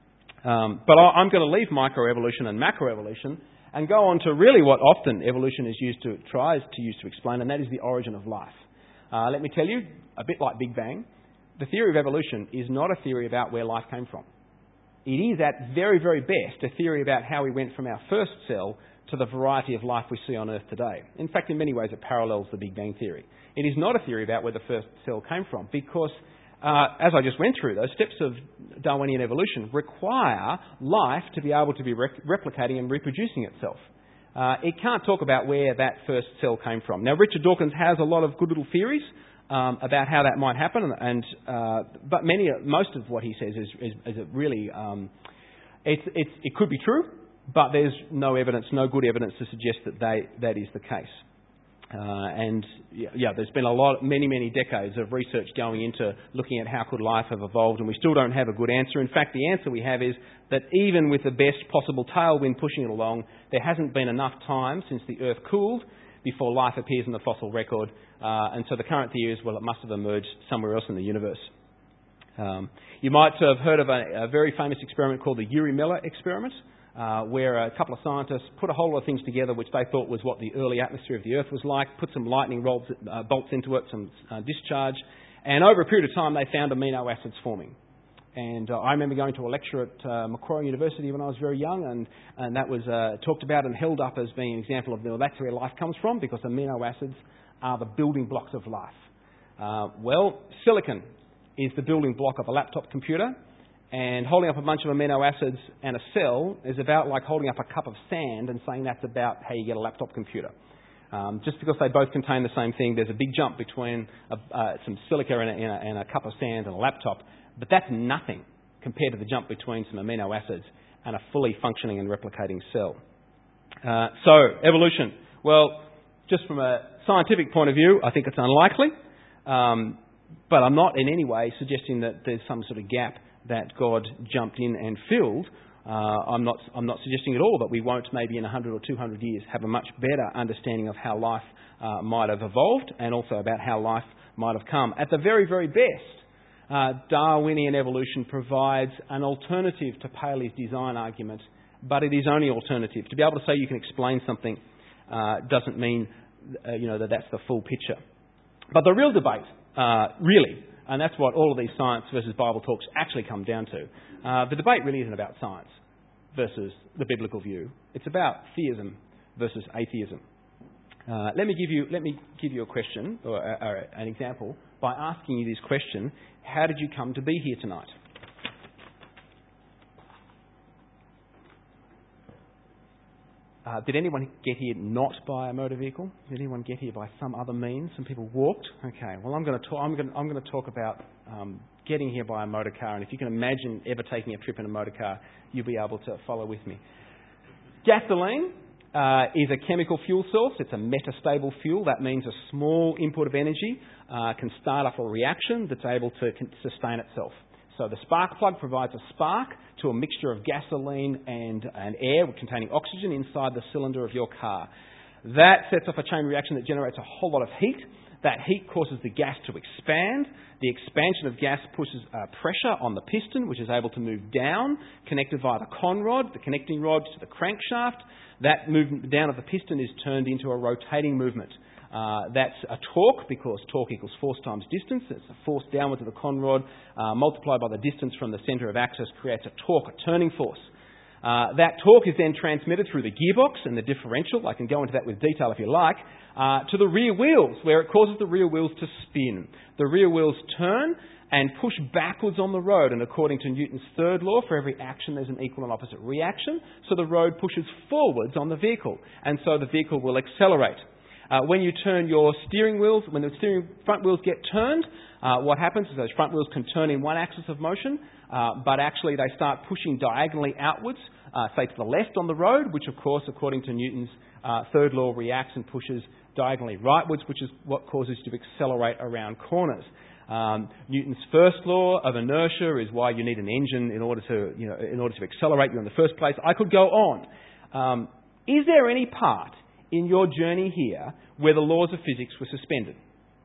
Um, but I, I'm going to leave microevolution and macroevolution and go on to really what often evolution is used to tries to use to explain, and that is the origin of life. Uh, let me tell you, a bit like Big Bang, the theory of evolution is not a theory about where life came from. It is, at very, very best, a theory about how we went from our first cell to the variety of life we see on Earth today. In fact, in many ways, it parallels the Big Bang theory. It is not a theory about where the first cell came from because uh, as I just went through, those steps of Darwinian evolution require life to be able to be rec- replicating and reproducing itself. Uh, it can't talk about where that first cell came from. Now, Richard Dawkins has a lot of good little theories um, about how that might happen, and uh, but many, most of what he says is, is, is really, um, it's, it's, it could be true, but there's no evidence, no good evidence to suggest that they, that is the case. Uh, and yeah, yeah, there's been a lot, many, many decades of research going into looking at how could life have evolved, and we still don't have a good answer. In fact, the answer we have is that even with the best possible tailwind pushing it along, there hasn't been enough time since the Earth cooled before life appears in the fossil record. Uh, and so the current theory is, well, it must have emerged somewhere else in the universe. Um, you might have heard of a, a very famous experiment called the Urey-Miller experiment. Uh, where a couple of scientists put a whole lot of things together which they thought was what the early atmosphere of the Earth was like, put some lightning bolts, uh, bolts into it, some uh, discharge, and over a period of time they found amino acids forming. And uh, I remember going to a lecture at uh, Macquarie University when I was very young, and, and that was uh, talked about and held up as being an example of, well, that's where life comes from, because amino acids are the building blocks of life. Uh, well, silicon is the building block of a laptop computer. And holding up a bunch of amino acids and a cell is about like holding up a cup of sand and saying that's about how you get a laptop computer. Um, just because they both contain the same thing, there's a big jump between a, uh, some silica and a, and, a, and a cup of sand and a laptop. But that's nothing compared to the jump between some amino acids and a fully functioning and replicating cell. Uh, so, evolution. Well, just from a scientific point of view, I think it's unlikely. Um, but I'm not in any way suggesting that there's some sort of gap that God jumped in and filled. Uh, I'm not I'm not suggesting at all that we won't maybe in one hundred or two hundred years have a much better understanding of how life uh, might have evolved and also about how life might have come. At the very, very best, uh, Darwinian evolution provides an alternative to Paley's design argument, but it is only alternative. To be able to say you can explain something uh, doesn't mean uh, you know that that's the full picture. But the real debate, uh, really, and that's what all of these science versus Bible talks actually come down to. Uh, the debate really isn't about science versus the biblical view. It's about theism versus atheism. Uh, let me give you let me give you a question or, or an example by asking you this question: how did you come to be here tonight? Uh, did anyone get here not by a motor vehicle? Did anyone get here by some other means? Some people walked. Okay. Well, I'm going to talk. I'm going. I'm going to talk about um, getting here by a motor car. And if you can imagine ever taking a trip in a motor car, you'll be able to follow with me. Gasoline uh, is a chemical fuel source. It's a metastable fuel. That means a small input of energy uh, can start up a reaction that's able to sustain itself. So the spark plug provides a spark to a mixture of gasoline and, and air containing oxygen inside the cylinder of your car. That sets off a chain reaction that generates a whole lot of heat. That heat causes the gas to expand. The expansion of gas pushes uh, pressure on the piston, which is able to move down, connected via the conrod, the connecting rod to the crankshaft. That movement down of the piston is turned into a rotating movement. Uh, that's a torque, because torque equals force times distance. It's a force downwards of the conrod uh, multiplied by the distance from the centre of axis creates a torque, a turning force. Uh, that torque is then transmitted through the gearbox and the differential. I can go into that with detail if you like. Uh, to the rear wheels, where it causes the rear wheels to spin. The rear wheels turn and push backwards on the road. And according to Newton's third law, for every action there's an equal and opposite reaction. So the road pushes forwards on the vehicle. And so the vehicle will accelerate. Uh, when you turn your steering wheels, when the steering front wheels get turned, uh, what happens is those front wheels can turn in one axis of motion, uh, but actually they start pushing diagonally outwards, uh, say to the left on the road, which of course, according to Newton's uh, third law, reacts and pushes diagonally rightwards, which is what causes you to accelerate around corners. Um, Newton's first law of inertia is why you need an engine in order to, you know, in order to accelerate you in the first place. I could go on. Um, is there any part in your journey here where the laws of physics were suspended?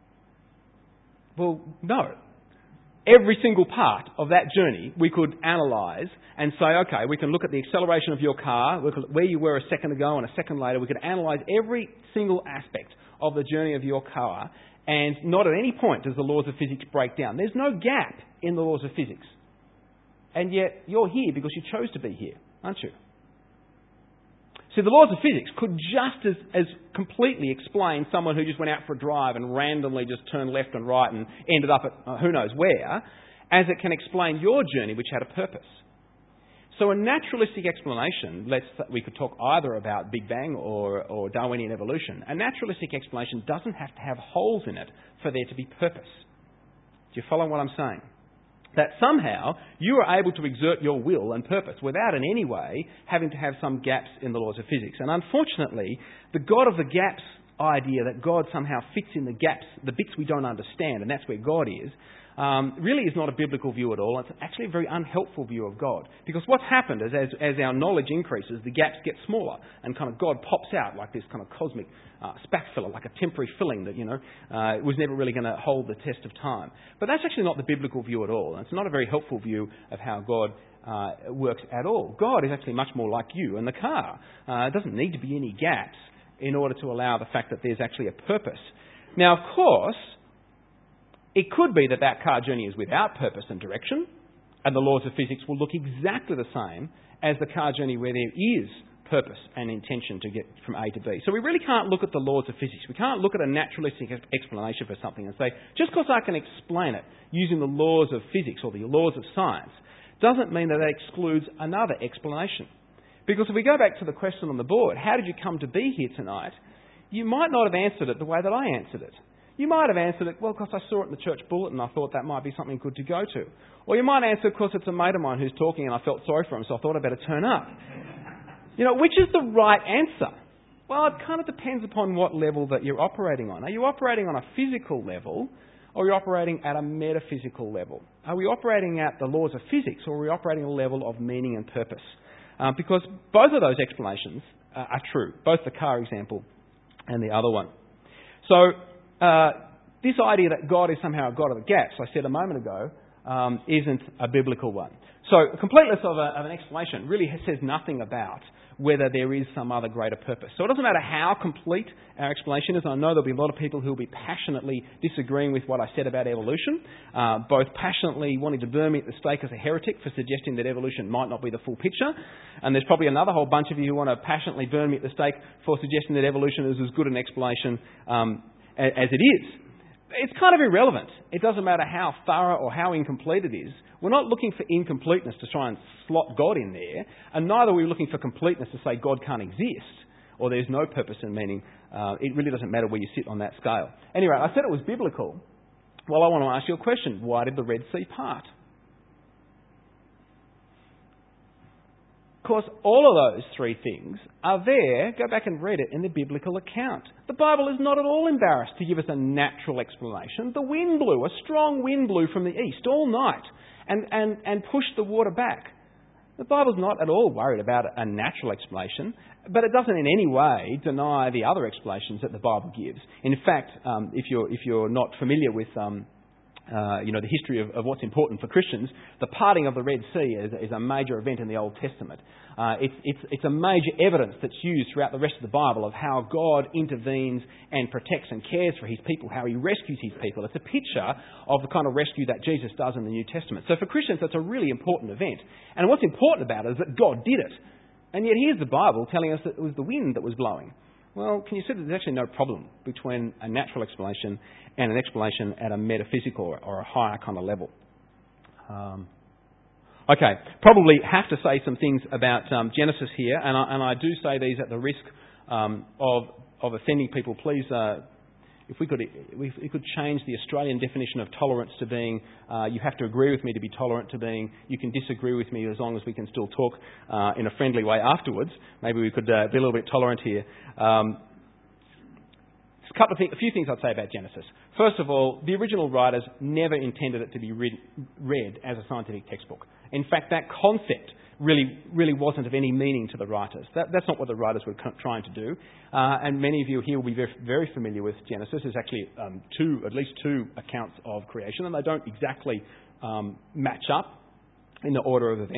Well, no. Every single part of that journey we could analyse and say, okay, we can look at the acceleration of your car, look at where you were a second ago and a second later. We could analyse every single aspect of the journey of your car, and not at any point does the laws of physics break down. There's no gap in the laws of physics. And yet you're here because you chose to be here, aren't you? See, the laws of physics could just as, as completely explain someone who just went out for a drive and randomly just turned left and right and ended up at uh, who knows where, as it can explain your journey, which had a purpose. So a naturalistic explanation, let's, we could talk either about Big Bang or, or Darwinian evolution. A naturalistic explanation doesn't have to have holes in it for there to be purpose. Do you follow what I'm saying? That somehow you are able to exert your will and purpose without in any way having to have some gaps in the laws of physics. And unfortunately, the God of the gaps idea that God somehow fits in the gaps, the bits we don't understand, and that's where God is, um, really is not a biblical view at all. It's actually a very unhelpful view of God. Because what's happened is as, as our knowledge increases, the gaps get smaller and kind of God pops out like this kind of cosmic uh, spac filler, like a temporary filling that, you know, uh, was never really going to hold the test of time. But that's actually not the biblical view at all. It's not a very helpful view of how God uh, works at all. God is actually much more like you and the car. Uh, it doesn't need to be any gaps in order to allow the fact that there's actually a purpose. Now, of course, it could be that that car journey is without purpose and direction, and the laws of physics will look exactly the same as the car journey where there is purpose and intention to get from A to B. So we really can't look at the laws of physics. We can't look at a naturalistic explanation for something and say, just because I can explain it using the laws of physics or the laws of science, doesn't mean that that excludes another explanation. Because if we go back to the question on the board, how did you come to be here tonight? You might not have answered it the way that I answered it. You might have answered it, well, because I saw it in the church bulletin, I thought that might be something good to go to. Or you might answer, because it's a mate of mine who's talking and I felt sorry for him, so I thought I'd better turn up. You know, which is the right answer? Well, it kind of depends upon what level that you're operating on. Are you operating on a physical level, or are you operating at a metaphysical level? Are we operating at the laws of physics, or are we operating at a level of meaning and purpose? Uh, because both of those explanations uh, are true, both the car example and the other one. So, Uh, this idea that God is somehow a God of the gaps, I said a moment ago, um, isn't a biblical one. So completeness of, a, of an explanation really says nothing about whether there is some other greater purpose. So it doesn't matter how complete our explanation is. I know there'll be a lot of people who will be passionately disagreeing with what I said about evolution, uh, both passionately wanting to burn me at the stake as a heretic for suggesting that evolution might not be the full picture, and there's probably another whole bunch of you who want to passionately burn me at the stake for suggesting that evolution is as good an explanation um, as it is. It's kind of irrelevant. It doesn't matter how thorough or how incomplete it is. We're not looking for incompleteness to try and slot God in there, and neither are we looking for completeness to say God can't exist or there's no purpose and meaning. Uh, it really doesn't matter where you sit on that scale. Anyway, I said it was biblical. Well, I want to ask you a question. Why did the Red Sea part? Of course, all of those three things are there, go back and read it, in the biblical account. The Bible is not at all embarrassed to give us a natural explanation. The wind blew, a strong wind blew from the east all night and, and, and pushed the water back. The Bible's not at all worried about a natural explanation, but it doesn't in any way deny the other explanations that the Bible gives. In fact, um, if you're if you're not familiar with um, Uh, you know, the history of, of what's important for Christians, the parting of the Red Sea is, is a major event in the Old Testament. Uh, it's, it's, it's a major evidence that's used throughout the rest of the Bible of how God intervenes and protects and cares for his people, how he rescues his people. It's a picture of the kind of rescue that Jesus does in the New Testament. So for Christians, that's a really important event. And what's important about it is that God did it. And yet here's the Bible telling us that it was the wind that was blowing. Well, can you see that there's actually no problem between a natural explanation and an explanation at a metaphysical or, or a higher kind of level? Um, okay, probably have to say some things about um, Genesis here, and I, and I do say these at the risk um, of of offending people. Please, uh, if we could, if we could change the Australian definition of tolerance to being uh, you have to agree with me to be tolerant, to being you can disagree with me as long as we can still talk uh, in a friendly way afterwards. Maybe we could uh, be a little bit tolerant here. Um, a couple of th- a few things I'd say about Genesis. First of all, the original writers never intended it to be read, read as a scientific textbook. In fact, that concept really really wasn't of any meaning to the writers. That, that's not what the writers were co- trying to do. Uh, and many of you here will be very, very familiar with Genesis. There's actually um, two, at least two accounts of creation, and they don't exactly um, match up in the order of events.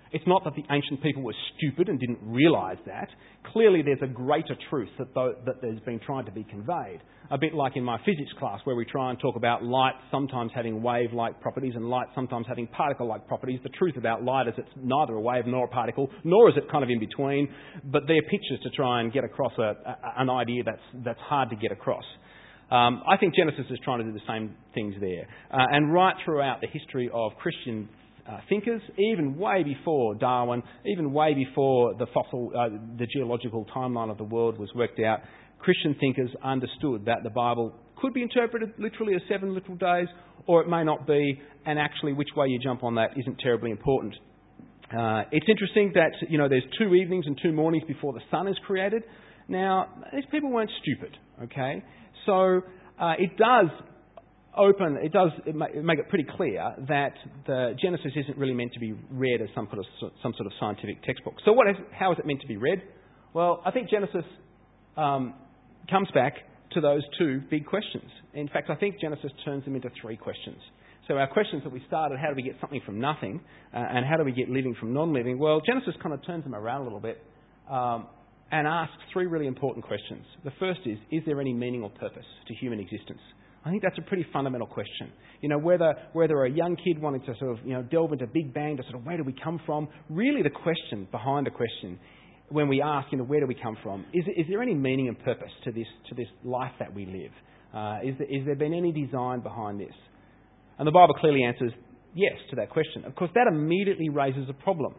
It's not that the ancient people were stupid and didn't realise that. Clearly there's a greater truth that, th- that there's been trying to be conveyed. A bit like in my physics class where we try and talk about light sometimes having wave-like properties and light sometimes having particle-like properties. The truth about light is it's neither a wave nor a particle, nor is it kind of in between, but they're pictures to try and get across a, a, an idea that's, that's hard to get across. Um, I think Genesis is trying to do the same things there. Uh, and right throughout the history of Christian Uh, thinkers, even way before Darwin, even way before the fossil, uh, the geological timeline of the world was worked out, Christian thinkers understood that the Bible could be interpreted literally as seven literal days, or it may not be, and actually which way you jump on that isn't terribly important. Uh, it's interesting that, you know, there's two evenings and two mornings before the sun is created. Now, these people weren't stupid, okay? So uh, it does open, it does make it pretty clear that the Genesis isn't really meant to be read as some sort of, some sort of scientific textbook. So what is, how is it meant to be read? Well, I think Genesis um, comes back to those two big questions. In fact, I think Genesis turns them into three questions. So our questions that we started, how do we get something from nothing, uh, and how do we get living from non-living? Well, Genesis kind of turns them around a little bit um, and asks three really important questions. The first is, is there any meaning or purpose to human existence? I think that's a pretty fundamental question. You know, whether whether a young kid wanting to sort of, you know, delve into Big Bang to sort of where do we come from, really the question behind the question when we ask, you know, where do we come from, is, is there any meaning and purpose to this to this life that we live? Uh, is, there, is there been any design behind this? And the Bible clearly answers yes to that question. Of course, that immediately raises a problem.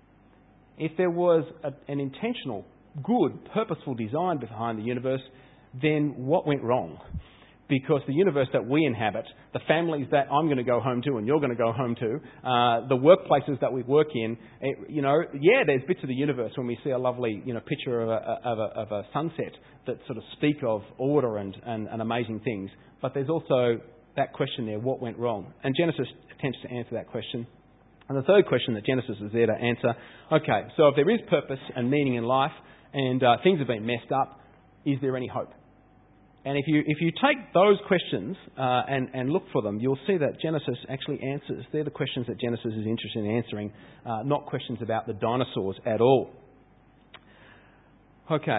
If there was a, an intentional, good, purposeful design behind the universe, then what went wrong? Because the universe that we inhabit, the families that I'm going to go home to and you're going to go home to, uh, the workplaces that we work in, it, you know, yeah, there's bits of the universe when we see a lovely, you know, picture of a, of a, of a sunset that sort of speak of order and, and, and amazing things. But there's also that question there, what went wrong? And Genesis attempts to answer that question. And the third question that Genesis is there to answer, okay, so if there is purpose and meaning in life and uh, things have been messed up, is there any hope? And if you if you take those questions uh, and, and look for them, you'll see that Genesis actually answers. They're the questions that Genesis is interested in answering, uh, not questions about the dinosaurs at all. Okay.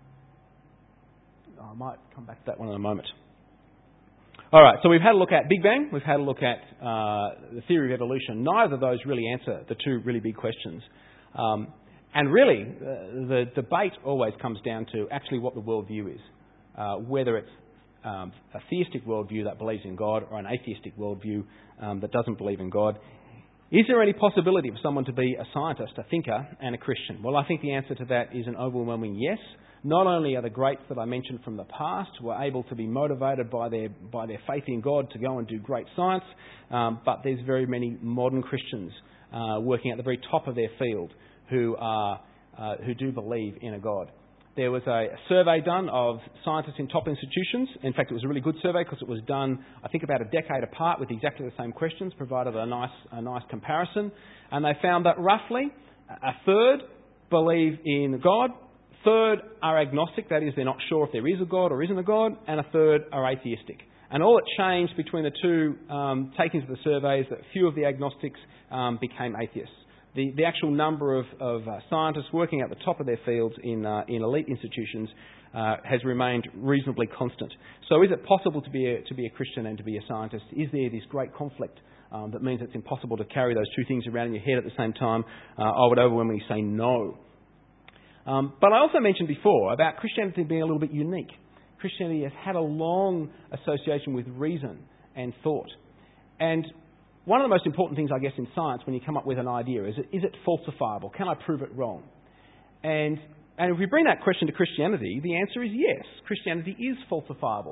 I might come back to that one in a moment. All right, so we've had a look at Big Bang. We've had a look at uh, the theory of evolution. Neither of those really answer the two really big questions. Um, and really, uh, the debate always comes down to actually what the worldview is. Uh, whether it's um, a theistic worldview that believes in God or an atheistic worldview um, that doesn't believe in God. Is there any possibility for someone to be a scientist, a thinker, and a Christian? Well, I think the answer to that is an overwhelming yes. Not only are the greats that I mentioned from the past were able to be motivated by their by their faith in God to go and do great science, um, but there's very many modern Christians uh, working at the very top of their field who are uh, who do believe in a God. There was a survey done of scientists in top institutions. In fact, it was a really good survey because it was done, I think, about a decade apart with exactly the same questions, provided a nice, a nice comparison. And they found that roughly a third believe in God, a third are agnostic, that is, they're not sure if there is a God or isn't a God, and a third are atheistic. And all that changed between the two um, takings of the survey is that few of the agnostics um, became atheists. The, the actual number of, of uh, scientists working at the top of their fields in, uh, in elite institutions uh, has remained reasonably constant. So is it possible to be a, to be a Christian and to be a scientist? Is there this great conflict um, that means it's impossible to carry those two things around in your head at the same time? Uh, I would overwhelmingly say no. Um, but I also mentioned before about Christianity being a little bit unique. Christianity has had a long association with reason and thought. And one of the most important things, I guess, in science when you come up with an idea is, is it falsifiable? Can I prove it wrong? And, and if we bring that question to Christianity, the answer is yes. Christianity is falsifiable.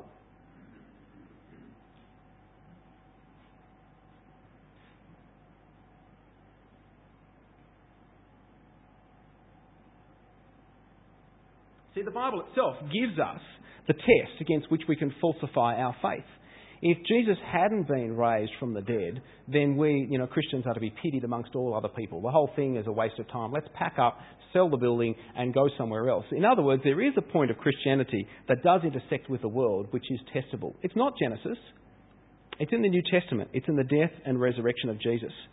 See, the Bible itself gives us the test against which we can falsify our faith. If Jesus hadn't been raised from the dead, then we, you know, Christians are to be pitied amongst all other people. The whole thing is a waste of time. Let's pack up, sell the building, and go somewhere else. In other words, there is a point of Christianity that does intersect with the world, which is testable. It's not Genesis. It's in the New Testament. It's in the death and resurrection of Jesus.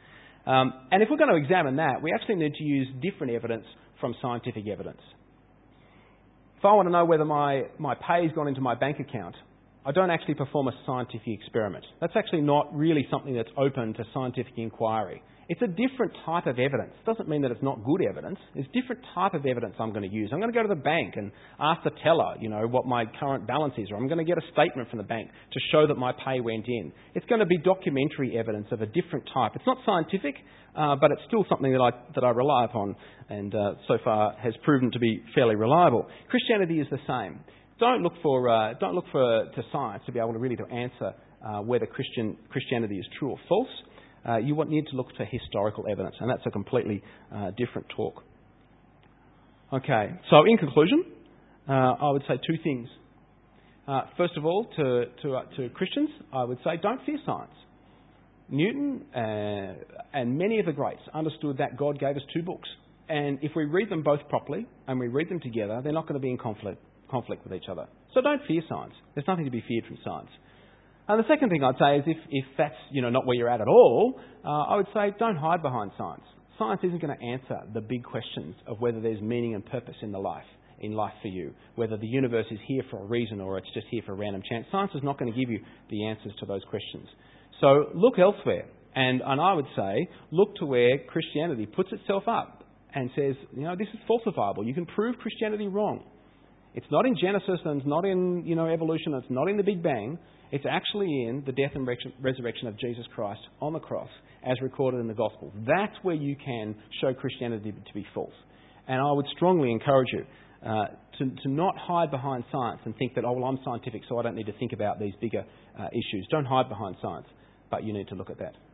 Um, and if we're going to examine that, we actually need to use different evidence from scientific evidence. If I want to know whether my, my pay's gone into my bank account, I don't actually perform a scientific experiment. That's actually not really something that's open to scientific inquiry. It's a different type of evidence. It doesn't mean that it's not good evidence. It's a different type of evidence I'm going to use. I'm going to go to the bank and ask the teller, you know, what my current balance is, or I'm going to get a statement from the bank to show that my pay went in. It's going to be documentary evidence of a different type. It's not scientific, uh, but it's still something that I that I rely upon, and uh, so far has proven to be fairly reliable. Christianity is the same. Don't look for uh, don't look for to science to be able to really to answer uh, whether Christian Christianity is true or false. Uh, you need to look to historical evidence, and that's a completely uh, different talk. Okay, so in conclusion, uh, I would say two things. Uh, first of all, to, to, uh, to Christians, I would say don't fear science. Newton uh, and many of the greats understood that God gave us two books, and if we read them both properly and we read them together, they're not going to be in conflict, conflict with each other. So don't fear science. There's nothing to be feared from science. And the second thing I'd say is if, if that's you know not where you're at at all, uh, I would say don't hide behind science. Science isn't going to answer the big questions of whether there's meaning and purpose in the life, in life for you, whether the universe is here for a reason or it's just here for random chance. Science is not going to give you the answers to those questions. So look elsewhere, and, and I would say look to where Christianity puts itself up and says, you know, this is falsifiable. You can prove Christianity wrong. It's not in Genesis and it's not in you know evolution. It's not in the Big Bang. It's actually in the death and resurrection of Jesus Christ on the cross, as recorded in the Gospel. That's where you can show Christianity to be false. And I would strongly encourage you uh, to, to not hide behind science and think that, oh, well, I'm scientific, so I don't need to think about these bigger uh, issues. Don't hide behind science, but you need to look at that.